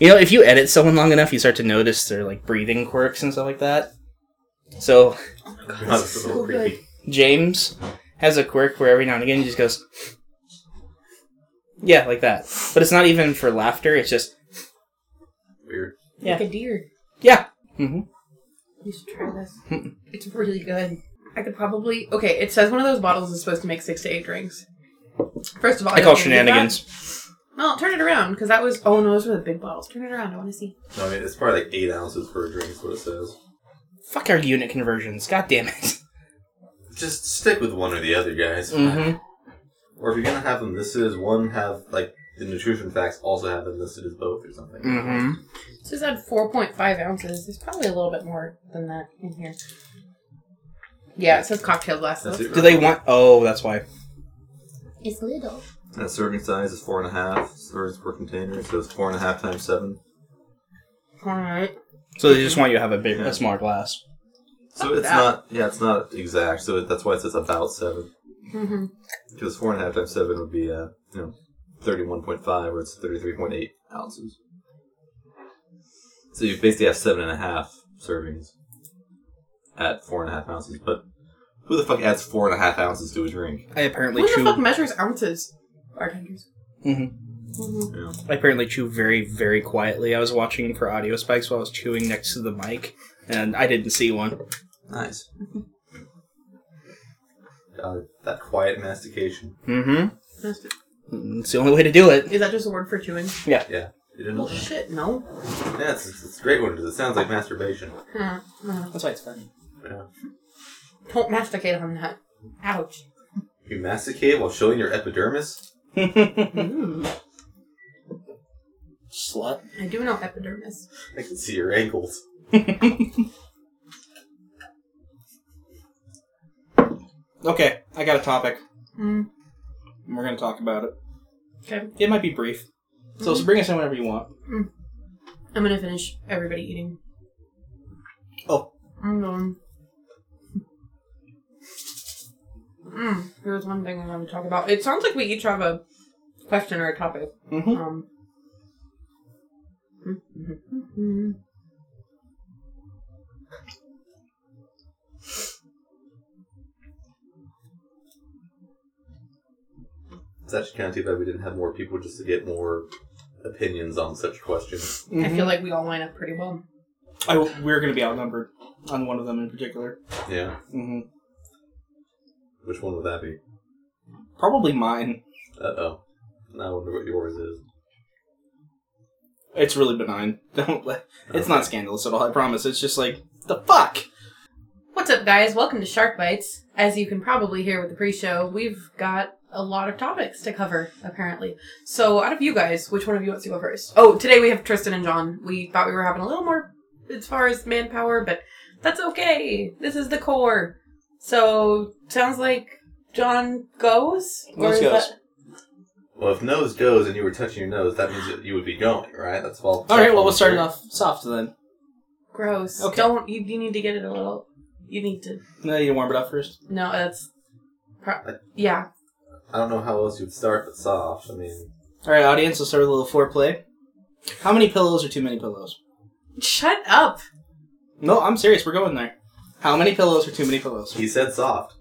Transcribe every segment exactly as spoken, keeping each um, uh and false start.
You know, if you edit someone long enough, you start to notice their like breathing quirks and stuff like that. So, oh my God, that's so good. James has a quirk where every now and again he just goes, yeah, like that. But it's not even for laughter. It's just weird. Yeah. Like a deer. Yeah. Mm-hmm. You should try this. It's really good. I could probably... Okay, it says one of those bottles is supposed to make six to eight drinks. First of all... I, I call shenanigans. Well, turn it around, because that was... Oh, no, those were the big bottles. Turn it around, I want to see. No, I mean, it's probably like eight ounces per drink is what it says. Fuck our unit conversions. God damn it. Just stick with one or the other, guys. Mm-hmm. Or if you're going to have them listed as one, have, like, the nutrition facts also have them listed as both or something. Mm-hmm. It says at four point five ounces. There's probably a little bit more than that in here. Yeah, it says cocktail glass. Though. Do they want... Oh, that's why. It's little. And serving size is four and a half servings per container, so it's four and a half times seven. Alright. So they just want you to have a big, a small glass. So Not it's that. not, yeah, it's not exact, so that's why it says about seven. Mm-hmm. Because four and a half times seven would be, uh, you know, thirty-one point five, or it's thirty-three point eight ounces. So you basically have seven and a half servings at four and a half ounces. But who the fuck adds four and a half ounces to a drink? I apparently Who chew... the fuck measures ounces? Bartenders. Mm-hmm. Mm-hmm. Yeah. I apparently chew very, very quietly. I was watching for audio spikes while I was chewing next to the mic, and I didn't see one. Nice. uh, that quiet mastication. Mm-hmm. It's the only way to do it. Is that just a word for chewing? Yeah. Yeah. You didn't know Well, that? shit, no. Yeah, it's, it's, it's a great one because it sounds like masturbation. Huh. Uh, That's why it's funny. Yeah. Don't masticate on that. Ouch. You masticate while showing your epidermis? Ooh. Slut. I do know epidermis. I can see your ankles. Okay, I got a topic. Mm. And we're going to talk about it. Okay. It might be brief. So, so bring us in whenever you want. Mm. I'm gonna finish everybody eating. Oh. I'm going. Mm. Here's one thing I want to talk about. It sounds like we each have a question or a topic. Mm-hmm. Um. mm-hmm. It's actually kind of too bad we didn't have more people just to get more opinions on such questions. I feel like we all line up pretty well. I, we're going to be outnumbered on one of them in particular. Yeah. Mm-hmm. Which one would that be? Probably mine. Uh-oh. Now I wonder what yours is. It's really benign. Don't let. It's Okay. not scandalous at all, I promise. It's just like, the fuck? What's up, guys? Welcome to Shark Bites. As you can probably hear with the pre-show, we've got a lot of topics to cover, apparently. So, out of you guys, which one of you wants to go first? Oh, today we have Tristan and John. We thought we were having a little more as far as manpower, but that's okay. This is the core. So, sounds like John goes? Or Nose is goes. that- Well, if nose goes and you were touching your nose, that means that you would be going, right? That's all. Alright, well, we'll start it off soft then. Gross. Okay. Don't, you, you need to get it a little, you need to, No, you warm it up first? no, that's, pro- yeah. I don't know how else you'd start but soft. I mean, Alright, audience, let's start with a little foreplay. How many pillows are too many pillows? Shut up. No, I'm serious, we're going there. How many pillows are too many pillows? he said soft.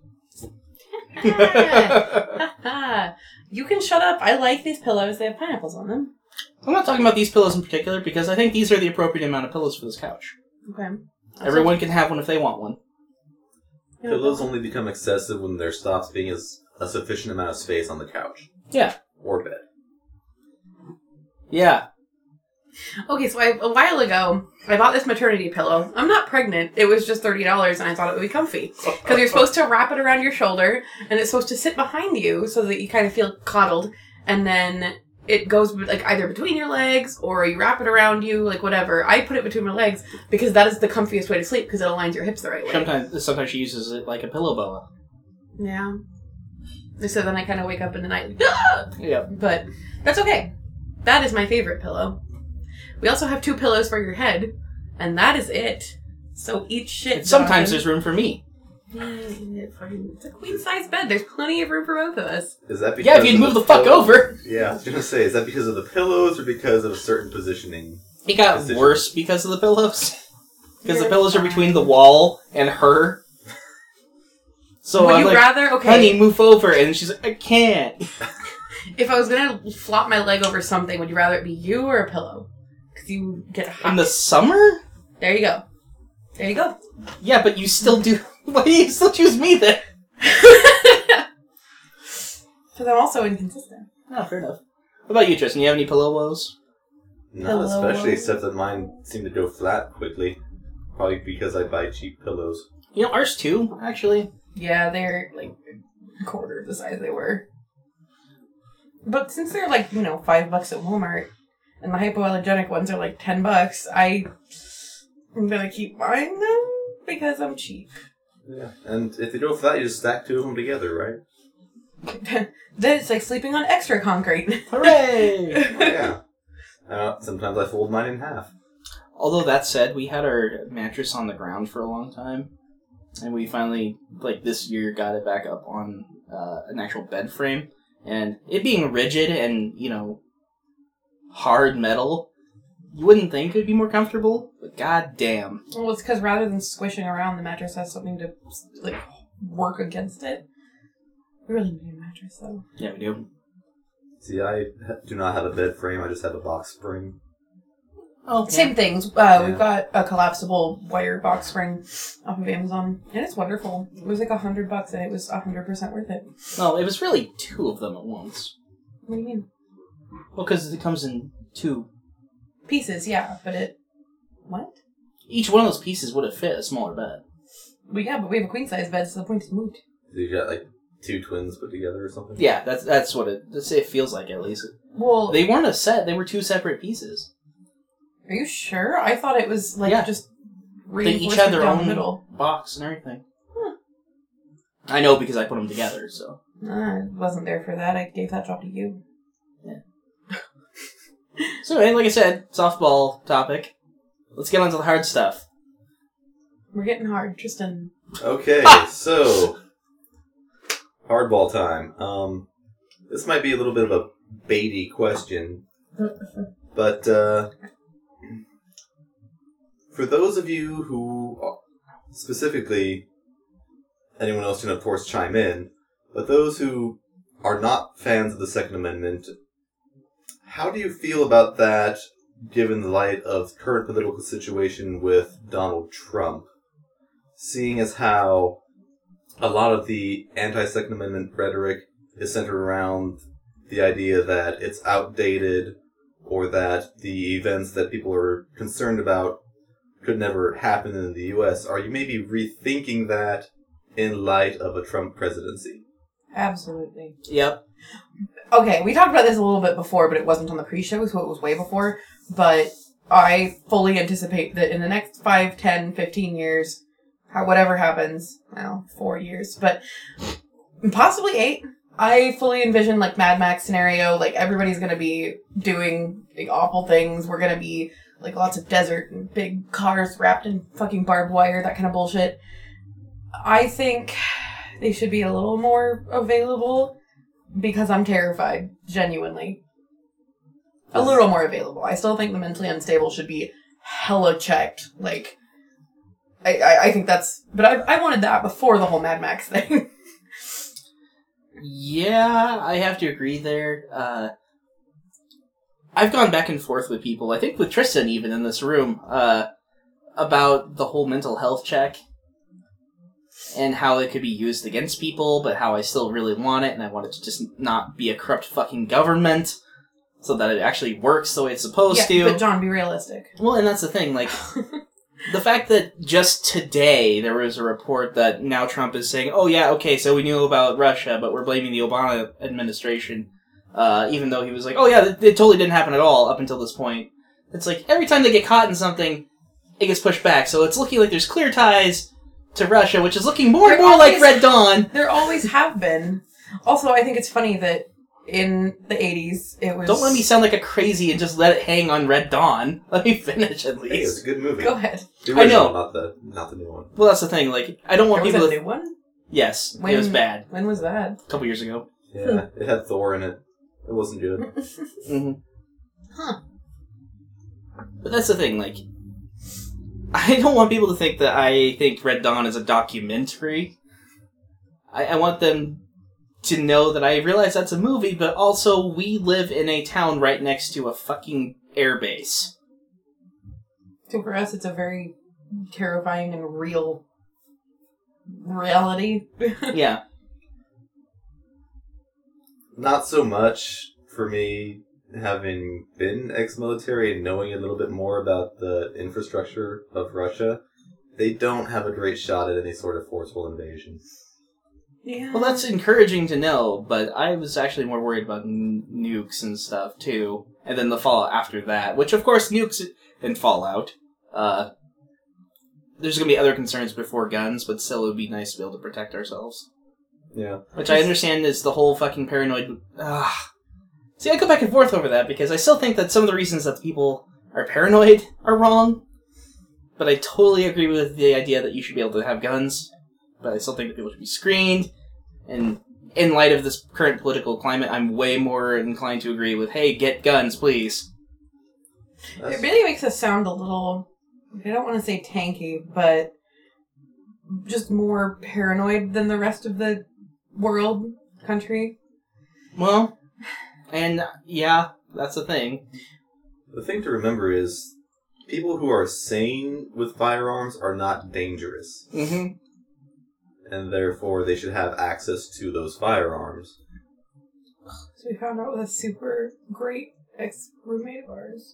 You can shut up. I like these pillows. They have pineapples on them. I'm not talking about these pillows in particular, because I think these are the appropriate amount of pillows for this couch. Okay. Everyone can have one if they want one. Pillows only become excessive when there stops being as a sufficient amount of space on the couch Yeah. or bed. Yeah. Okay, so I, a while ago, I bought this maternity pillow. I'm not pregnant. It was just thirty dollars, and I thought it would be comfy. Because you're supposed to wrap it around your shoulder, and it's supposed to sit behind you so that you kind of feel coddled, and then it goes like either between your legs, or you wrap it around you, like whatever. I put it between my legs, because that is the comfiest way to sleep, because it aligns your hips the right way. Sometimes, sometimes she uses it like a pillow boa. Yeah. So then I kind of wake up in the night, like, ah! Yeah. But that's okay. That is my favorite pillow. We also have two pillows for your head, and that is it. So eat shit. Sometimes Jonathan. there's room for me. Yeah, it's a queen size bed. There's plenty of room for both of us. Is that because Yeah, if you'd of move the fuck pillows? over. Yeah, I was gonna say, is that because of the pillows or because of a certain positioning? It got decision. worse because of the pillows. Because the You're pillows are fine. between the wall and her. So Would I'm you like, rather? Okay. honey, move over. And she's like, I can't. If I was gonna flop my leg over something, would you rather it be you or a pillow? Because you get hot. In the summer? There you go. There you go. Yeah, but you still do. Why do you still choose me then? Because I'm also inconsistent. Oh, fair enough. What about you, Tristan? You have any pillow woes? Not Hello. especially, except that mine seem to go flat quickly. Probably because I buy cheap pillows. You know, ours too, actually. Yeah, they're like a quarter the size they were. But since they're like, you know, five bucks at Walmart, and the hypoallergenic ones are like ten bucks, I I'm gonna keep buying them because I'm cheap. Yeah. And if they go flat, you just stack two of them together, right? Then it's like sleeping on extra concrete. Hooray! Yeah. Uh, sometimes I fold mine in half. Although that said, we had our mattress on the ground for a long time, and we finally, like this year, got it back up on uh, an actual bed frame. And it being rigid and, you know, hard metal, you wouldn't think it would be more comfortable, but goddamn. Well, it's because rather than squishing around, the mattress has something to like work against it. We really need a mattress, though. Yeah, we do. See, I do not have a bed frame, I just have a box spring. Oh, Same things. Uh, Yeah. We've got a collapsible wire box spring off of Amazon, and it's wonderful. It was like a hundred bucks, and it was a hundred percent worth it. No, it was really two of them at once. What do you mean? Well, because it comes in two. Pieces, yeah, but it. What? Each one of those pieces would have fit a smaller bed. Well, yeah, but we have a queen size bed, so the point is moot. So you got like two twins put together or something? Yeah, that's that's what it. That's, it feels like at least. Well, They weren't a set; they were two separate pieces. are you sure? I thought it was like Yeah. just They each reinforcement had their down the own middle. box and everything. Huh. I know because I put them together. So Nah, I wasn't there for that. I gave that job to you. so anyway, like I said, softball topic. Let's get on to the hard stuff. We're getting hard, Tristan. Okay, Ha! so hardball time. Um, this might be a little bit of a baity question, but uh, for those of you who, specifically, anyone else can of course chime in, but those who are not fans of the Second Amendment, how do you feel about that, given the light of current political situation with Donald Trump? Seeing as how a lot of the anti-Second Amendment rhetoric is centered around the idea that it's outdated or that the events that people are concerned about could never happen in the U S, are you maybe rethinking that in light of a Trump presidency? Absolutely. Yep. Okay, we talked about this a little bit before, but it wasn't on the pre-show, so it was way before. But I fully anticipate that in the next five, ten, fifteen years, how whatever happens, well, four years, but possibly eight, I fully envision like Mad Max scenario, like everybody's gonna be doing like, awful things. We're gonna be like lots of desert and big cars wrapped in fucking barbed wire, that kind of bullshit. I think they should be a little more available because I'm terrified, genuinely. A little more available. I still think the mentally unstable should be hella checked. Like, I, I, I think that's... But I, I wanted that before the whole Mad Max thing. Yeah, I have to agree there. Uh, I've gone back and forth with people, I think with Tristan even in this room, uh, about the whole mental health check and how it could be used against people, but how I still really want it, and I want it to just not be a corrupt fucking government so that it actually works the way it's supposed yeah, to. but John, be realistic. Well, and that's the thing, like... The fact that just today there was a report that now Trump is saying, oh yeah, okay, so we knew about Russia, but we're blaming the Obama administration, uh, even though he was like, oh yeah, it, it totally didn't happen at all up until this point. It's like, every time they get caught in something, it gets pushed back, so it's looking like there's clear ties to Russia, which is looking more and There more like always- Red Dawn. There always have been. Also, I think it's funny that in the eighties, it was... Don't let me sound like a crazy and just let it hang on Red Dawn. Let me finish at Hey, it's least. a good movie. Go ahead. The I original, know. not the not the new one. Well, that's the thing, like, I don't want There was people a to... new one? Yes, When, it was bad. When was that? A couple years ago. Yeah, it had Thor in it. It wasn't good. Mm-hmm. Huh. But that's the thing, like, I don't want people to think that I think Red Dawn is a documentary. I, I want them to know that I realize that's a movie, but also we live in a town right next to a fucking airbase. So for us, it's a very terrifying and real reality. Yeah. Not so much for me, having been ex-military and knowing a little bit more about the infrastructure of Russia. They don't have a great shot at any sort of forceful invasion. Yeah. Well, that's encouraging to know, but I was actually more worried about n- nukes and stuff, too. And then the fallout after that, which, of course, nukes and Fallout. Uh, there's going to be other concerns before guns, but still it would be nice to be able to protect ourselves. Yeah. Which I understand is the whole fucking paranoid... Ugh. See, I go back and forth over that, because I still think that some of the reasons that people are paranoid are wrong, but I totally agree with the idea that you should be able to have guns, but I still think that people should be screened, and in light of this current political climate, I'm way more inclined to agree with, hey, get guns, please. That's... It really makes us sound a little, I don't want to say tanky, but just more paranoid than the rest of the world, country. Well, and yeah, that's the thing. The thing to remember is, people who are sane with firearms are not dangerous. Mm-hmm. And therefore, they should have access to those firearms. So we found out with a super great ex-roommate of ours.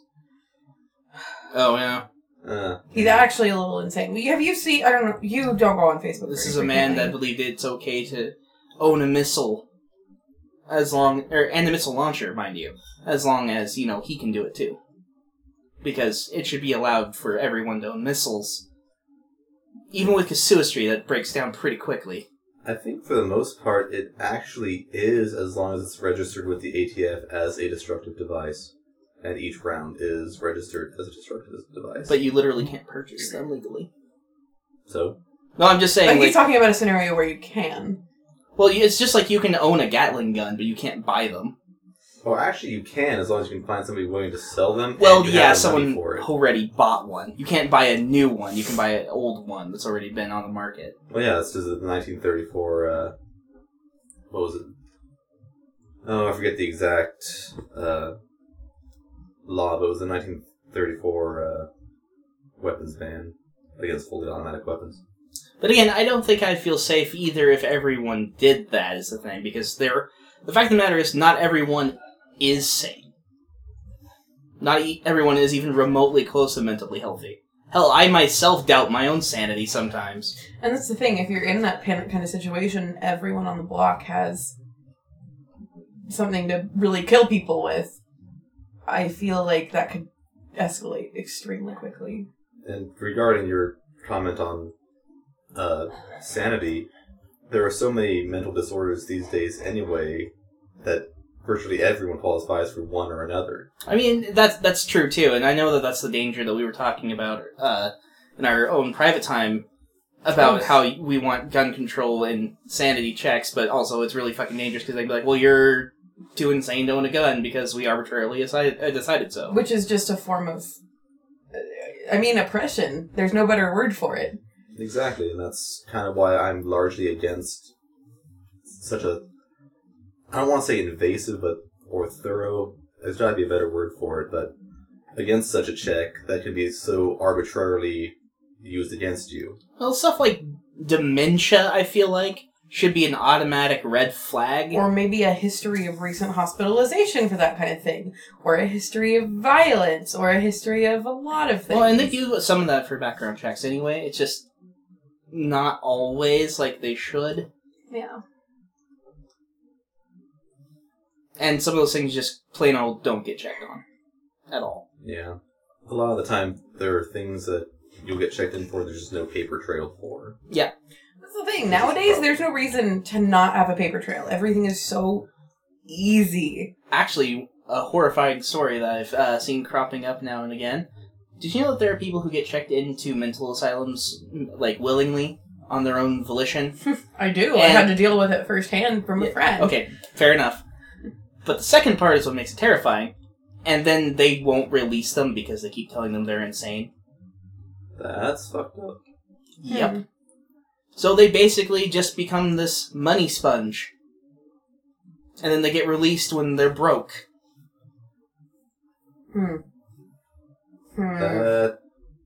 Oh, yeah. Uh, He's actually a little insane. Have you seen, I don't know, you don't go on Facebook. This very is a man frequently. that believed it's okay to own a missile, as long, or, and a missile launcher, mind you, as long as, you know, he can do it too. Because it should be allowed for everyone to own missiles. Even with casuistry, that breaks down pretty quickly. I think for the most part, it actually is, as long as it's registered with the A T F as a destructive device. And each round is registered as a destructive device. But you literally can't purchase them legally. So? No, I'm just saying, Like, like, he's talking about a scenario where you can. well, it's just like you can own a Gatling gun, but you can't buy them. Well, actually, you can, as long as you can find somebody willing to sell them. Well, and you yeah, have the money someone for it. already bought one. You can't buy a new one. You can buy an old one that's already been on the market. Well, yeah, that's just the nineteen thirty-four, uh, what was it? Oh, I forget the exact, uh, law, but it was the nineteen thirty-four, uh, weapons ban against fully automatic weapons. But again, I don't think I'd feel safe either if everyone did that, is the thing, because there, the fact of the matter is not everyone is sane. Not e- everyone is even remotely close to mentally healthy. Hell, I myself doubt my own sanity sometimes. And that's the thing, if you're in that panic kind of situation, everyone on the block has something to really kill people with. I feel like that could escalate extremely quickly. And regarding your comment on uh, sanity, there are so many mental disorders these days anyway that virtually everyone qualifies for one or another. I mean, that's that's true too, and I know that that's the danger that we were talking about uh, in our own private time about how we want gun control and sanity checks, but also it's really fucking dangerous because they'd be like, well, you're too insane to own a gun because we arbitrarily decided, uh, decided so. Which is just a form of, I mean, oppression. There's no better word for it. Exactly, and that's kind of why I'm largely against such a, I don't want to say invasive, but or thorough, there's got to be a better word for it, but against such a check that can be so arbitrarily used against you. Well, stuff like dementia, I feel like, should be an automatic red flag. Or maybe a history of recent hospitalization for that kind of thing. Or a history of violence. Or a history of a lot of things. Well, and they do some of that for background checks anyway. It's just not always like they should. Yeah. And some of those things just plain old don't get checked on. At all. Yeah. A lot of the time, there are things that you'll get checked in for, there's just no paper trail for. Yeah. That's the thing. Nowadays, there's no reason to not have a paper trail. Everything is so easy. Actually, a horrifying story that I've uh, seen cropping up now and again. Did you know that there are people who get checked into mental asylums, like, willingly, on their own volition? I do. I And- had to deal with it firsthand from a Yeah, friend. Okay, fair enough. But the second part is what makes it terrifying. and then they won't release them because they keep telling them they're insane. That's fucked up. Yep. Hmm. So they basically just become this money sponge. And then they get released when they're broke. Hmm. Hmm. That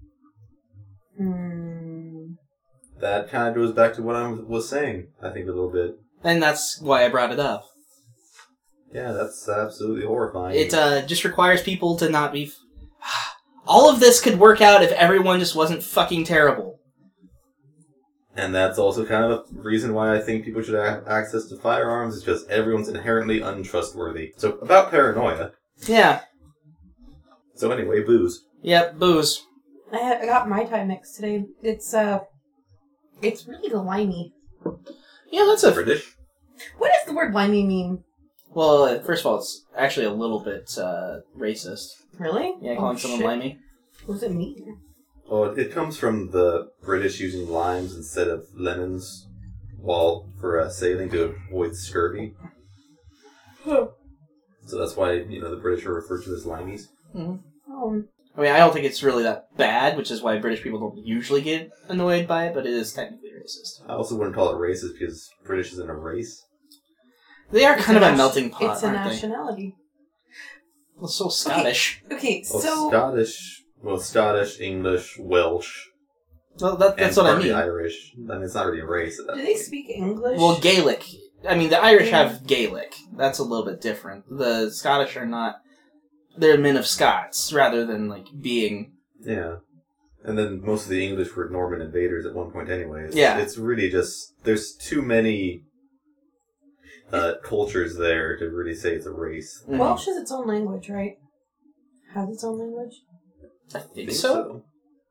Hmm. that kind of goes back to what I was saying, I think, a little bit. And that's why I brought it up. Yeah, that's absolutely horrifying. It uh, just requires people to not be... F- All of this could work out if everyone just wasn't fucking terrible. And that's also kind of a reason why I think people should have access to firearms, is because everyone's inherently untrustworthy. So, about paranoia. Yeah. So anyway, booze. Yep, booze. I, had, I got Mai Tai mix today. It's, uh... It's really limey. Yeah, that's a... British? What does the word limey mean? Well, uh, first of all, it's actually a little bit uh, racist. Really? Yeah, calling oh, someone shit. limey. What does it mean? Oh, it comes from the British using limes instead of lemons while for uh, sailing to avoid scurvy. Huh. So that's why, you know, the British are referred to as limeys. Mm-hmm. Um, I mean, I don't think it's really that bad, which is why British people don't usually get annoyed by it, but it is technically racist. I also wouldn't call it racist because British isn't a race. They are it's kind of a nat- melting pot, It's a aren't nationality. they? Well, so Scottish. Okay, Well, so... Scottish, well, Scottish, English, Welsh, Well, that, that's and what I partly mean. Irish. I mean, it's not really a race at that Do they point. speak English? Well, Gaelic. I mean, the Irish Yeah. have Gaelic. That's a little bit different. The Scottish are not... They're men of Scots, rather than, like, being... Yeah. And then most of the English were Norman invaders at one point anyway. It's, Yeah. It's really just, there's too many uh, cultures there to really say it's a race. Mhm. Welsh is its own language, right? Has its own language? I think so.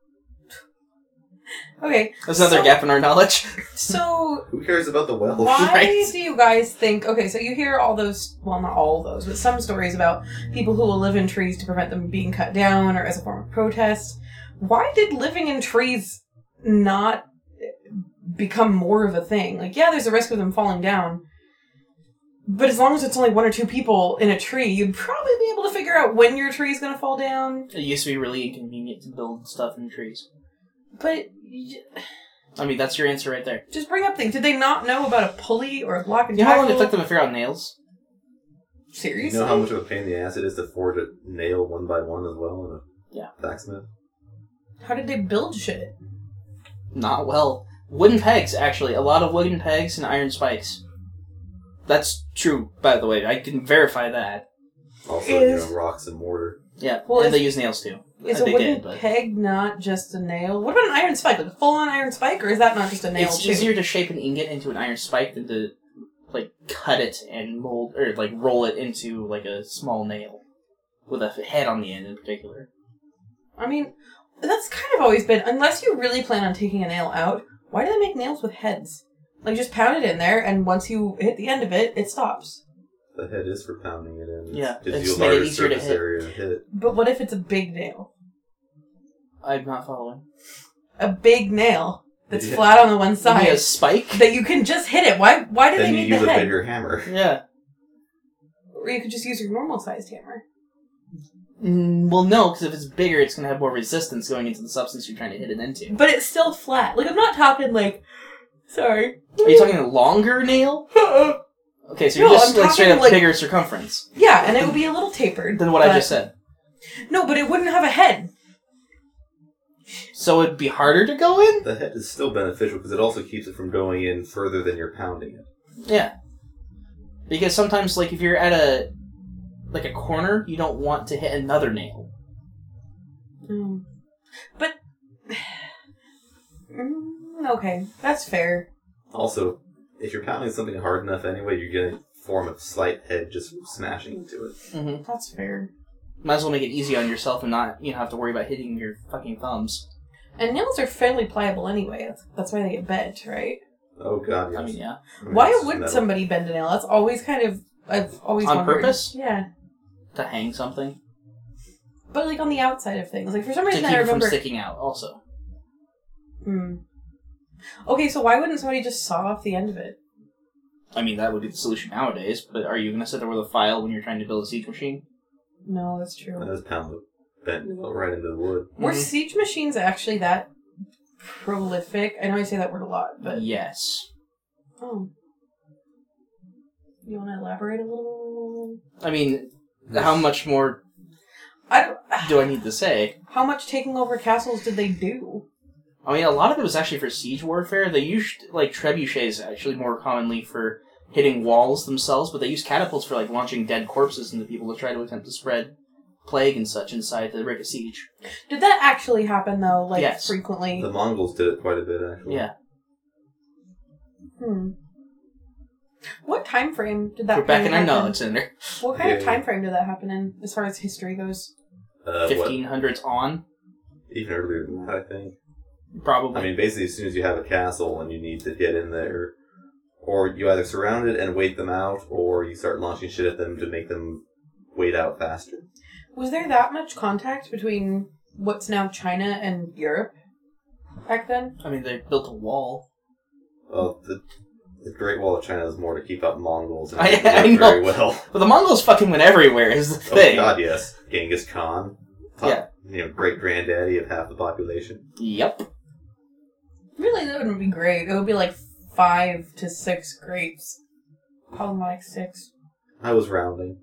Okay. That's another so, gap in our knowledge. So, Who cares about the Welsh? why Right. do you guys think... Okay, so you hear all those... Well, not all those, but some stories about people who will live in trees to prevent them being cut down or as a form of protest. Why did living in trees not become more of a thing? Like, yeah, there's a risk of them falling down. But as long as it's only one or two people in a tree, you'd probably be able to figure out when your tree's going to fall down. It used to be really inconvenient to build stuff in trees. But... y- I mean, that's your answer right there. Just bring up things. Did they not know about a pulley or a block and You know how long it tackle? took them to figure out nails? You Seriously? know how much of a pain in the ass it is to forge a nail one by one as well in a Yeah. blacksmith? How did they build shit? Not well. Wooden pegs, actually. A lot of wooden pegs and iron spikes. That's true, by the way. I can verify that. Also, Is- you know, rocks and mortar. Yeah, Well, and is- they use nails too. Is Uh, a they wooden did, but- peg not just a nail? What about an iron spike? Like a full-on iron spike, or is that not just a nail It's too? easier to shape an ingot into an iron spike than to, like, cut it and mold, or, like, roll it into, like, a small nail. With a head on the end in particular. I mean, that's kind of always been, unless you really plan on taking a nail out, why do they make nails with heads? Like, just pound it in there, and once you hit the end of it, it stops. The head is for pounding it in. It's, Yeah, gives it's you a made it larger easier to surface hit. area to hit. But what if it's a big nail? I'm not following. A big nail that's Yeah. flat on the one Maybe side a spike? that you can just hit it. Why? Why do Then they you need use the a head? bigger hammer. Yeah. Or you could just use your normal-sized hammer. Mm, well, no, because if it's bigger, it's going to have more resistance going into the substance you're trying to hit it into. But it's still flat. Like, I'm not talking like... Sorry. Are you talking a longer nail? Okay, so you're No, just I'm like straight talking, up like- bigger circumference Yeah, and it would be a little tapered. than what I but- just said. No, but it wouldn't have a head. So it'd be harder to go in? The head is still beneficial because it also keeps it from going in further than you're pounding it. Yeah. Because sometimes, like, if you're at a, like, a corner, you don't want to hit another nail. Mm. But... Mm, okay, that's fair. Also, if you're pounding something hard enough anyway, you're going to form a slight head just smashing into it. Mm-hmm. That's fair. Might as well make it easy on yourself and not, you know, have to worry about hitting your fucking thumbs. And nails are fairly pliable anyway. That's, that's why they get bent, right? Oh god, yes. I mean, yeah. I mean, Why it's wouldn't metal. somebody bend a nail? That's always kind of... I've always On wondered. purpose? Yeah. To hang something. But, like, on the outside of things. Like, for some To reason keep I it from remember... sticking out, also. Hmm. Okay, so why wouldn't somebody just saw off the end of it? I mean, that would be the solution nowadays, but are you going to sit there with a file when you're trying to build a siege machine? No, that's true. And just pound the bent right into the wood. Were Mhm. siege machines actually that prolific? I know I say that word a lot, but... Yes. Oh. You want to elaborate a little? I mean, how much more I don't... do I need to say? How much taking over castles did they do? I mean, a lot of it was actually for siege warfare. They used, like, trebuchets actually more commonly for hitting walls themselves, but they used catapults for, like, launching dead corpses into people to try to attempt to spread plague and such inside the ring of siege. Did that actually happen, though, like, Yes. frequently? The Mongols did it quite a bit, actually. Yeah. Hmm. What time frame did that We're back in kinda our happen? knowledge center. What kind of Yeah. time frame did that happen in, as far as history goes? Uh, what? fifteen hundreds on, Even earlier than that, I think. probably. I mean, basically, as soon as you have a castle and you need to get in there, or you either surround it and wait them out, or you start launching shit at them to make them wait out faster. Was there that much contact between what's now China and Europe back then? I mean, they built a wall. Well, the, the Great Wall of China is more to keep out Mongols, and I- it didn't I work know. very well. But the Mongols fucking went everywhere, is the Oh thing. god, yes. Genghis Khan. Top, Yeah. You know, great-granddaddy of half the population. Yep. Really, that wouldn't be great. It would be like five to six grapes. Probably more like six. I was rounding.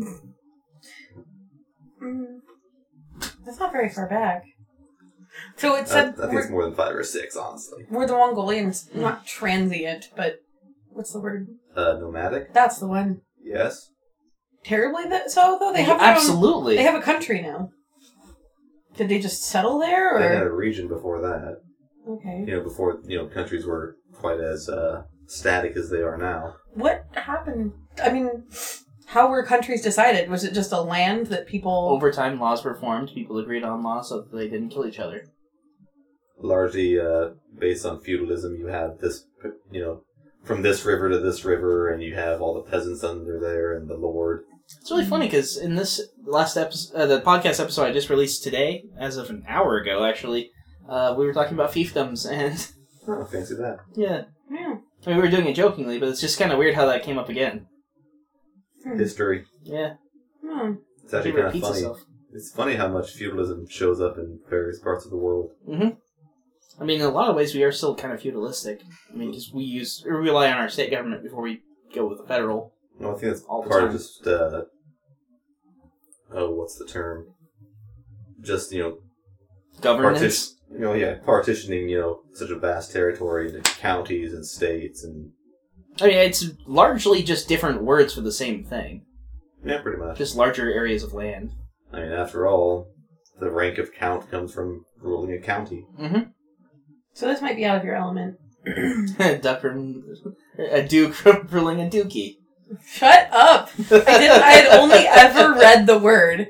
Mm. That's not very far back. So it I, said I think were, it's more than five or six, honestly. were the Mongolians not transient, but what's the word? Uh, nomadic? That's the one. Yes. Terribly that so though they have their own, Absolutely. they have a country now. Did they just settle there, They had a or region before that. okay? You know, before, you know, countries were quite as uh, static as they are now. What happened? I mean, how were countries decided? Was it just a land that people? Over time, laws were formed. People agreed on laws so that they didn't kill each other. Largely uh, based on feudalism, you have this, you know, from this river to this river, and you have all the peasants under there and the lord. It's really funny because in this last episode, uh, the podcast episode I just released today, as of an hour ago, actually, uh, we were talking about fiefdoms, and Oh, fancy that. yeah, Yeah. I mean, we were doing it jokingly, but it's just kind of weird how that came up again. Hmm. History. Yeah, Hmm. It's actually it kind of repeats funny. itself. It's funny how much feudalism shows up in various parts of the world. hmm I mean, in a lot of ways, we are still kind of feudalistic. I mean, because we use we rely on our state government before we go with the federal. Well, I think that's All the part of time. just, uh, oh, what's the term? Just, you know, Governance. Partition, you know, yeah, partitioning, you know, such a vast territory into counties and states and I mean, it's largely just different words for the same thing. yeah, pretty much. Just larger areas of land. I mean, after all, the rank of count comes from ruling a county. Mm-hmm. So this might be out of your element. Duck from a duke from ruling a dookie. Shut up! I didn't. I had only ever read the word.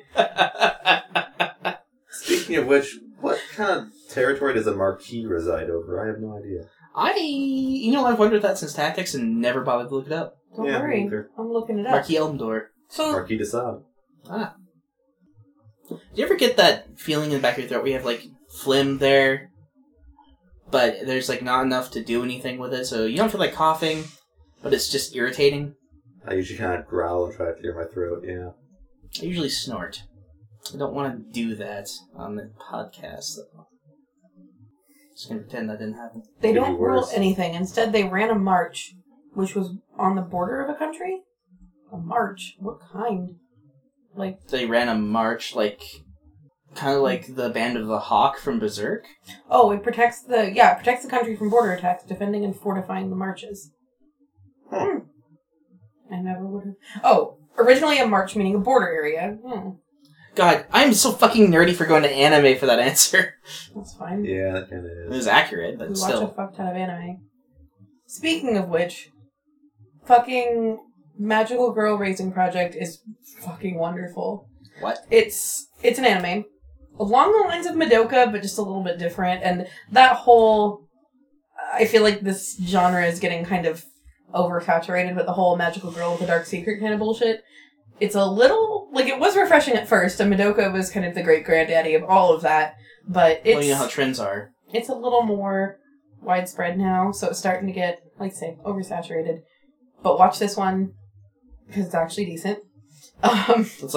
Speaking of which, what kind of territory does a marquis reside over? I have no idea. I, you know, I've wondered that since Tactics and never bothered to look it up. Don't Yeah, worry, neither. I'm looking it up. Marquis Elmdor. So Marquis de Sade. Ah. Do you ever get that feeling in the back of your throat where you have, like, phlegm there, but there's, like, not enough to do anything with it, so you don't feel like coughing, but it's just irritating? I usually kind of growl and try to clear my throat, yeah. I usually snort. I don't want to do that on the podcast, though. Just gonna pretend that didn't happen. they Could be don't rule worse. anything. Instead, they ran a march, which was on the border of a country. A march? What kind? Like, They ran a march, like, kind of like the Band of the Hawk from Berserk. oh, it protects the yeah, it protects the country from border attacks, defending and fortifying the marches. Huh. Hmm. I never would have. Oh, originally a march meaning a border area. Hmm. God, I'm so fucking nerdy for going to anime for that answer. That's fine. Yeah, that kind of It is. was accurate, We but watch still. a fuck ton of anime. Speaking of which, fucking Magical Girl Raising Project is fucking wonderful. What? It's it's an anime along the lines of Madoka, but just a little bit different. And that whole, I feel like this genre is getting kind of oversaturated with the whole magical girl with a dark secret kind of bullshit. It's a little like it was refreshing at first, and Madoka was kind of the great granddaddy of all of that. But it's Well, you know how trends are. it's a little more widespread now, so it's starting to get, like I say, oversaturated. But watch this one because it's actually decent. Um, It's like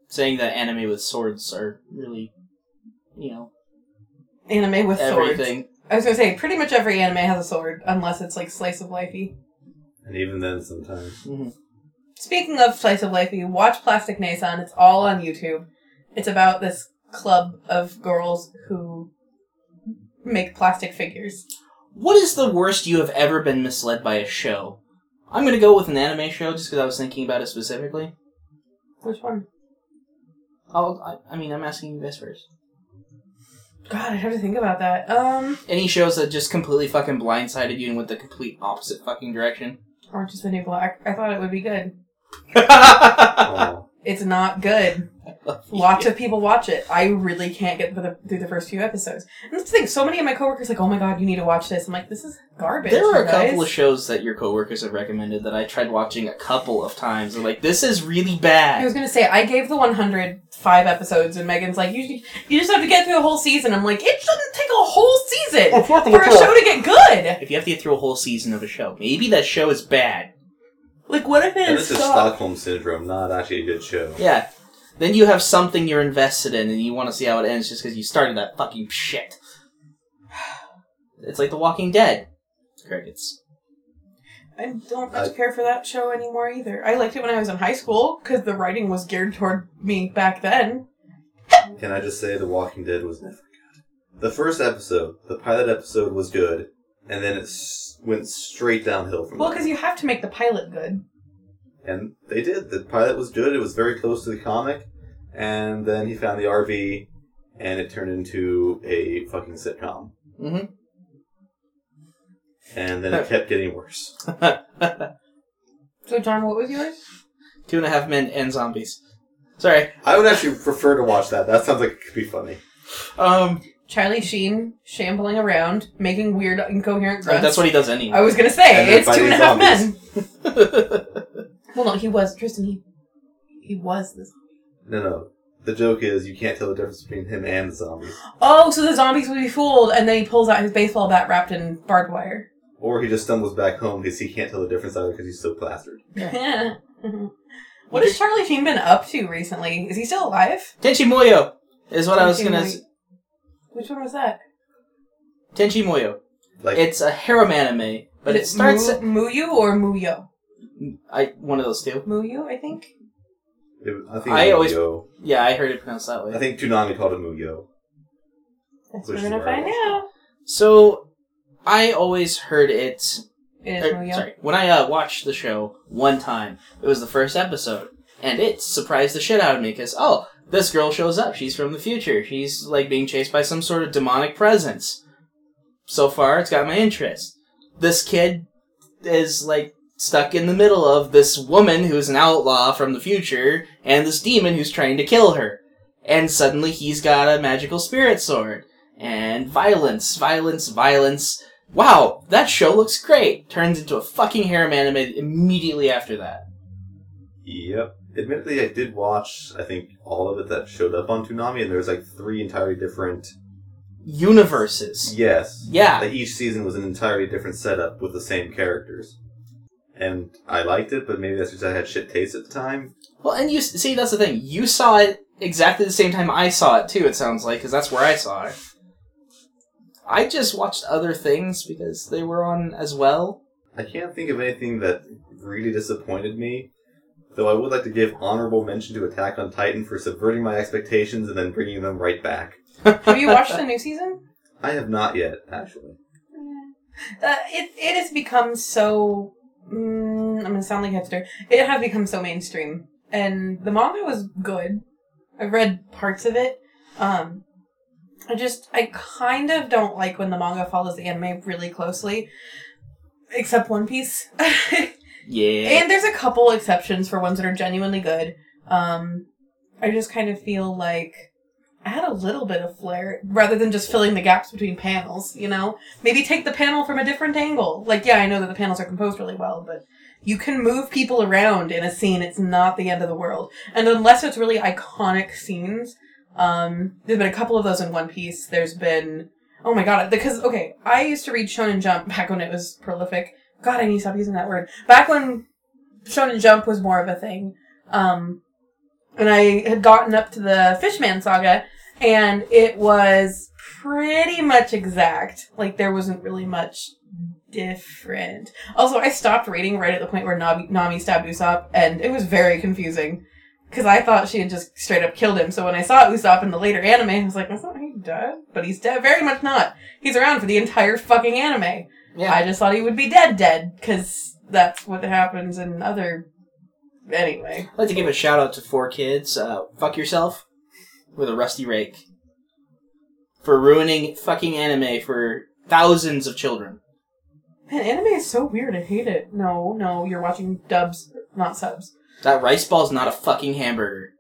saying that anime with swords are really, you know, Anime with swords. everything. I was gonna say, pretty much every anime has a sword, unless it's like slice of lifey. And even then, sometimes. Mm-hmm. Speaking of slice of lifey, watch Plastic Nason. It's all on YouTube. It's about this club of girls who make plastic figures. What is the worst you have ever been misled by a show? I'm gonna go with an anime show just because I was thinking about it specifically. Which one? I'll, I, I mean, I'm asking you guys first. God, I have to think about that. Um, Any shows that just completely fucking blindsided you and went the complete opposite fucking direction? Orange is the New Black. I thought it would be good. Oh. It's not good. Lots of people watch it. I really can't get through the, through the first few episodes. And that's the thing, so many of my coworkers are like, oh my god, you need to watch this. I'm like, this is garbage. There are a you guys. couple of shows that your coworkers have recommended that I tried watching a couple of times. I'm like, this is really bad. I was gonna say, I gave the one hundred five episodes, and Megan's like, you you just have to get through a whole season. I'm like, it shouldn't take a whole season for a show to get good. If you have to get through a whole season of a show, maybe that show is bad. Like, what if And it this is stopped? Stockholm Syndrome, not actually a good show. Yeah. Then you have something you're invested in and you want to see how it ends just because you started that fucking shit. It's like The Walking Dead. Crickets. I don't much I- care for that show anymore either. I liked it when I was in high school, because the writing was geared toward me back then. Can I just say The Walking Dead was never good? The first episode, the pilot episode, was good, and then it s- went straight downhill from Well, there. because you have to make the pilot good. And they did. The pilot was good. It was very close to the comic. And then he found the R V, and it turned into a fucking sitcom. Mm-hmm. And then it kept getting worse. So, John, what was yours? Two and a Half Men and Zombies. Sorry. I would actually prefer to watch that. That sounds like it could be funny. Um, Charlie Sheen shambling around, making weird, incoherent I grunts. mean, that's what he does anyway. I was gonna say, And then it's Two and a fighting Half zombies. Men. Well, no, he was, Tristan, he, he was this. No, no. The joke is you can't tell the difference between him and the zombies. Oh, so the zombies would be fooled, and then he pulls out his baseball bat wrapped in barbed wire. Or he just stumbles back home because he can't tell the difference either because he's so plastered. Yeah. What has Charlie Sheen been up to recently? Is he still alive? Tenchi Muyo is what I was Tenchi gonna... Muyo. s- Which one was that? Tenchi Muyo. Like, It's a harem anime, but it Is starts... Mu- Muyu or Muyo? I One of those two. Muyu, I think. it, I think I it always- was Muyo. Yeah, I heard it pronounced that way. I think Toonami called it Muyo. That's Which what is we're gonna where I find watched out. So, I always heard it... It is er, Muyo. sorry, when I uh, watched the show one time, it was the first episode, and it surprised the shit out of me, because, oh, this girl shows up, she's from the future, she's, like, being chased by some sort of demonic presence. So far, it's got my interest. This kid is, like, stuck in the middle of this woman who's an outlaw from the future, and this demon who's trying to kill her. And suddenly he's got a magical spirit sword. And violence, violence, violence. Wow, that show looks great. Turns into a fucking harem anime immediately after that. Yep. Admittedly, I did watch, I think, all of it that showed up on Toonami, and there was like three entirely different... Universes. Yes. Yeah. Like each season was an entirely different setup with the same characters. And I liked it, but maybe that's because I had shit taste at the time. Well, and you see, that's the thing. You saw it exactly the same time I saw it, too, it sounds like, because that's where I saw it. I just watched other things because they were on as well. I can't think of anything that really disappointed me, though I would like to give honorable mention to Attack on Titan for subverting my expectations and then bringing them right back. Have you watched the new season? I have not yet, actually. Uh, it it has become so. Mm, I'm gonna sound like a hipster. It has become so mainstream, and the manga was good. I've read parts of it. Um, I just I kind of don't like when the manga follows the anime really closely, except One Piece. Yeah. And there's a couple exceptions for ones that are genuinely good. Um, I just kind of feel like add a little bit of flair rather than just filling the gaps between panels, you know? Maybe take the panel from a different angle. Like, yeah, I know that the panels are composed really well, but you can move people around in a scene. It's not the end of the world. And unless it's really iconic scenes, um, there's been a couple of those in One Piece. There's been, oh my god, because, okay, I used to read Shonen Jump back when it was prolific. God, I need to stop using that word. Back when Shonen Jump was more of a thing, um, and I had gotten up to the Fishman saga, and it was pretty much exact. Like, there wasn't really much different. Also, I stopped reading right at the point where Nami, Nami stabbed Usopp, and it was very confusing. Because I thought she had just straight up killed him, so when I saw Usopp in the later anime, I was like, that's not he dead? But he's dead. Very much not. He's around for the entire fucking anime. Yeah. I just thought he would be dead dead, because that's what happens in other... Anyway. I'd like to give a shout out to Four Kids. Uh, fuck yourself with a rusty rake. For ruining fucking anime for thousands of children. Man, anime is so weird. I hate it. No, no, you're watching dubs, not subs. That rice ball's not a fucking hamburger.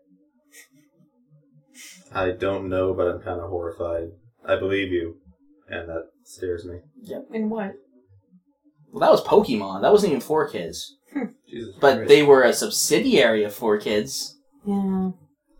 I don't know, but I'm kind of horrified. I believe you. And that scares me. Yep. In what? Well, that was Pokemon. That wasn't even Four Kids. Jesus But Christ. they were a subsidiary of Four Kids. Yeah.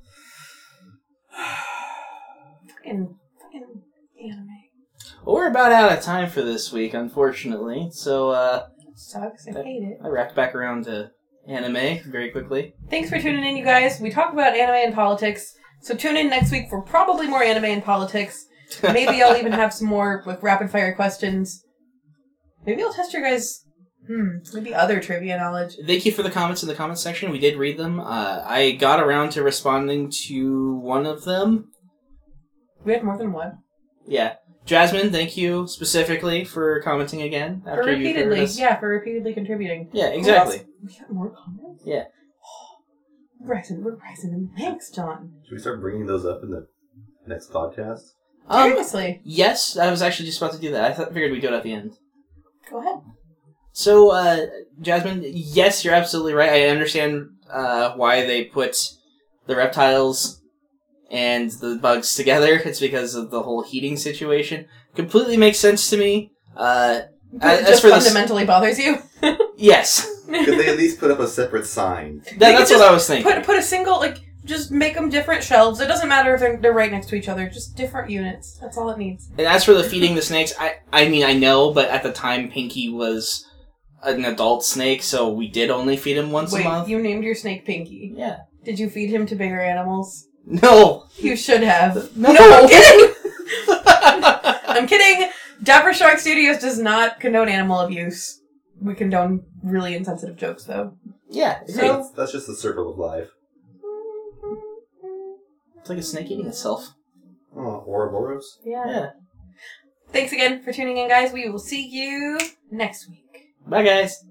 fucking, fucking anime. Well, we're about out of time for this week, unfortunately. So, uh... It sucks. I hate it. I wrapped back around to anime very quickly. Thanks for tuning in, you guys. We talk about anime and politics. So tune in next week for probably more anime and politics. Maybe I'll even have some more like rapid fire questions. Maybe I'll test your guys' hmm, maybe other trivia knowledge. Thank you for the comments in the comments section. We did read them. Uh, I got around to responding to one of them. We had more than one. Yeah. Jasmine, thank you specifically for commenting again. For After you heard repeatedly, us. yeah, for repeatedly contributing. Yeah, exactly. We got more comments? Yeah. We're rising, we're rising in ranks, John. Should we start bringing those up in the next podcast? Um, Seriously. yes, I was actually just about to do that. I th- figured we'd do it at the end. Go ahead. So, uh, Jasmine, yes, you're absolutely right. I understand uh, why they put the reptiles and the bugs together. It's because of the whole heating situation. Completely makes sense to me. Uh, It as just for the s- fundamentally bothers you? yes. Could they at least put up a separate sign? That, They could that's just what I was thinking. Put put a single, like, just make them different shelves. It doesn't matter if they're, they're right next to each other. Just different units. That's all it needs. And as for the feeding the snakes, I, I mean, I know, but at the time, Pinky was an adult snake, so we did only feed him once Wait, a month. you named your snake Pinky. Yeah. Did you feed him to bigger animals? No! You should have. No. I'm kidding! I'm kidding! Dapper Shark Studios does not condone animal abuse. We condone really insensitive jokes, though. Yeah, So- That's, that's just the circle of life. it's like a snake eating itself. Oh, Ouroboros? Yeah. Yeah. Thanks again for tuning in, guys. We will see you next week. Bye, guys.